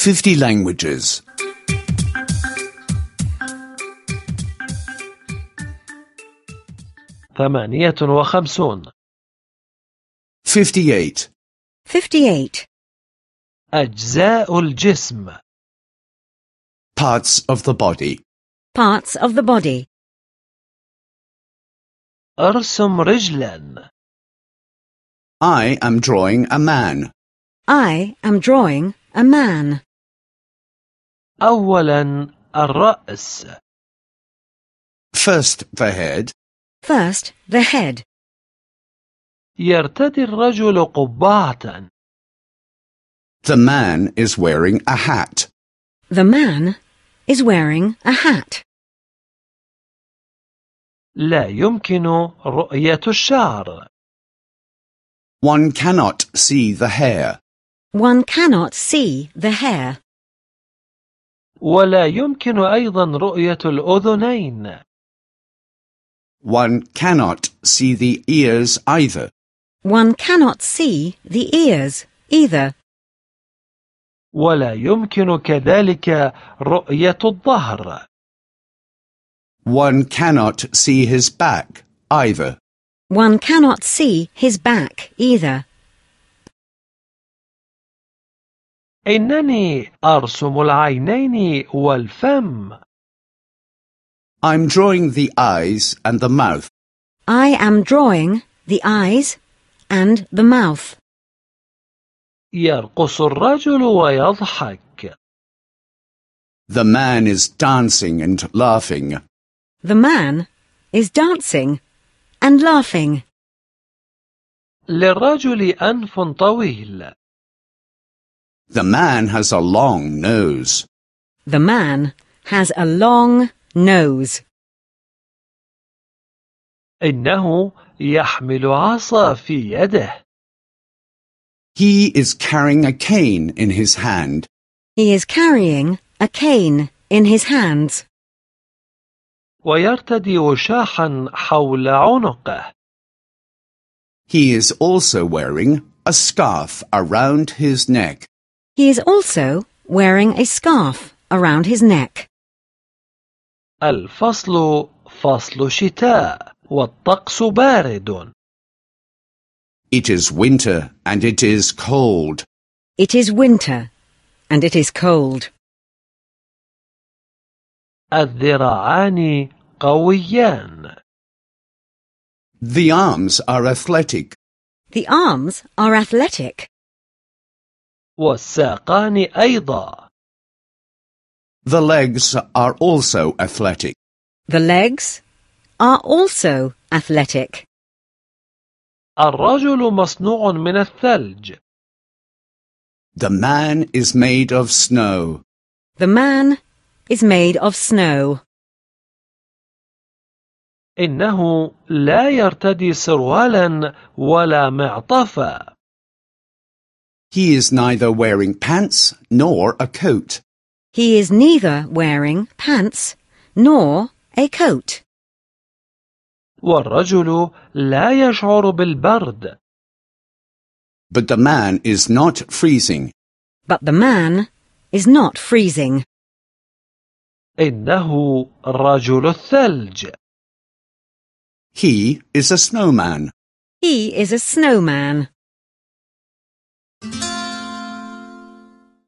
50 languages. 58 58. 58. أجزاء الجسم Parts of the body. Parts of the body. أرسم رجلا I am drawing a man. I am drawing a man. أولا الرأس First the head. First, the head. يرتدي الرجل قبعة The man is wearing a hat. The man is wearing a hat. لا يمكن رؤية الشعر One cannot see the hair. One cannot see the hair. ولا يمكن أيضا رؤية الأذنين One cannot see the ears either. One cannot see the ears either. ولا يمكن كذلك رؤية الظهر One cannot see his back either. One cannot see his back either. إنني أرسم العينين والفم I'm drawing the eyes and the mouth. I am drawing the eyes and the mouth. يرقص الرجل ويضحك The man is dancing and laughing. The man is dancing and laughing. للرجل أنف طويل The man has a long nose. The man has a long nose. إنه يحمل عصا في يده He is carrying a cane in his hand. He is carrying a cane in his hands. ويرتدي وشاحا حول عنقه He is also wearing a scarf around his neck. He is also wearing a scarf around his neck. الفصل فصل شتاء والطقس بارد It is winter and it is cold. It is winter and it is cold. الذراعان قويان The arms are athletic. The arms are athletic. والساقان أيضا The legs are also athletic. The legs are also athletic. الرجل مصنوع من الثلج The man is made of snow. The man is made of snow. إنه لا يرتدي سروالا ولا معطفا He is neither wearing pants nor a coat. He is neither wearing pants nor a coat. والرجل لا يشعر بالبرد But the man is not freezing. But the man is not freezing. إنه رجل الثلج He is a snowman. He is a snowman.